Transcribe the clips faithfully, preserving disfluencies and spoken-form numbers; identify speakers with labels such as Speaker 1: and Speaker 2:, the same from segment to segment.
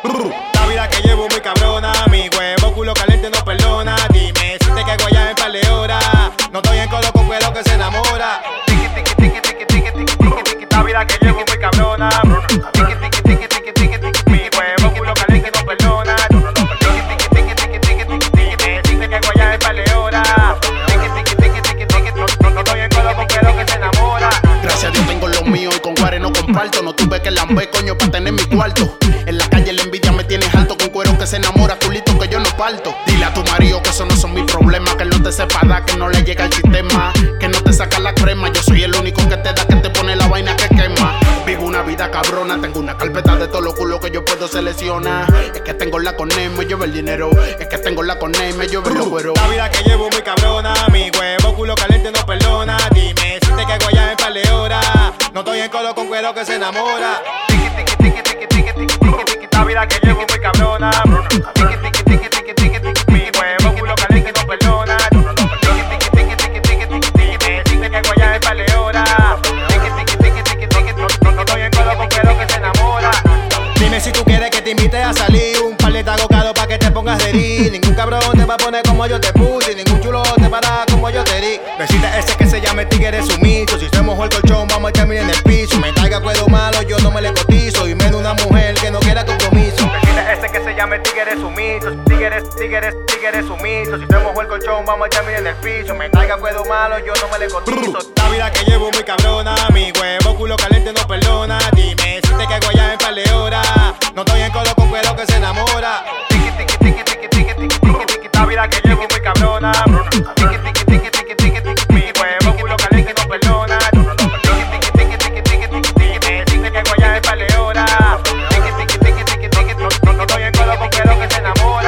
Speaker 1: La vida que llevo muy cabrona, mi huevo culo caliente no perdona. Dime si te caigo allá en par de horas. No estoy en codo con cuero que se enamora. Tiki tiki tiki tiki tiki tiki tiki tiki. La vida que llevo muy cabrona. Tiki tiki tiki tiki tiki tiki. Mi huevo culo caliente no perdona. Tiki tiki tiki tiki tiki tiki. Dime si te caigo allá en par de horas. Tiki tiki tiki tiki tiki. No estoy en codo con cuero que se enamora.
Speaker 2: Gracias a Dios tengo lo mío y con Juárez no comparto. No tuve que lamber, coño, pa' tener mi cuarto. En la calle la envidia me tienes alto con cuero que se enamora, culito que yo no parto. Dile a tu marido que eso no son mis problemas, que él no te sepa dar, que no le llega el sistema, que no te saca la crema. Yo soy el único que te da, que te pone la vaina que quema. Vivo una vida cabrona, tengo una carpeta de todos los culos que yo puedo seleccionar. Es que tengo la con él, me llevo el dinero. Es que tengo la con él, me llevo los cueros.
Speaker 1: La vida que llevo muy cabrona, mi huevo culo caliente no perdona. Dime si te caigo allá en par de horas. No estoy en codo con cuero que se enamora. Tiki tiki tiki tiki tiki tiki tiki tiki. La vida que llevo muy cabrona. Tiki tiki tiki tiki tiki tiki. Mi huevo culo caliente no perdona. Tiki tiki tiki tiki tiki tiki. Dime si te caigo allá en par de horas. Tiki tiki tiki tiki tiki. No estoy en codo con cuero que se enamora. Dime si tú quieres que te invite a salir. Un par de tragos caro pa' que te pongas de rir. Ningún cabrón te va a poner como yo te puse. Ningún chulo te va a dar como yo te di. Besita ese que se llame tigre sumiso. Si se mojó el colchón vamos a echarme en el piso. Me traiga cuero malo yo no me le cotizo. Y menos una mujer que no quiera compromiso. Besita ese que se llame tigre sumiso. Tigres, tigres, tigres sumiso. Si se mojó el colchón vamos a echarme en el piso. Me traiga cuero malo yo no me le cotizo. La vida que llevo muy cabrona. Mi huevo culo caliente no perdona. Dime si te caigo allá en par de horas. No estoy en codo con cuero que se enamora. Tiki tiki tiki tiki tiki tiki tiki tiki. La vida que llevo muy cabrona. Tiki tiki tiki tiki tiki tiki. Mi huevo culo caliente no perdona. Tiki tiki tiki tiki tiki tiki. Dime si te caigo allá en par de horas. Tiki tiki tiki tiki tiki. No estoy en codo con cuero que se enamora.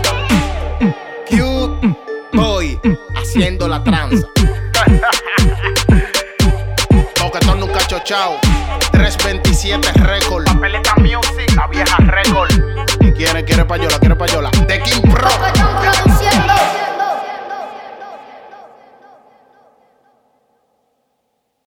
Speaker 1: Cute Boy haciendo la tranza.
Speaker 2: Boquetón nunca chochao. trescientos veintisiete Record.
Speaker 1: Papeleta Music, la vieja Record.
Speaker 2: Y quiere, quiere payola, quiere payola. The King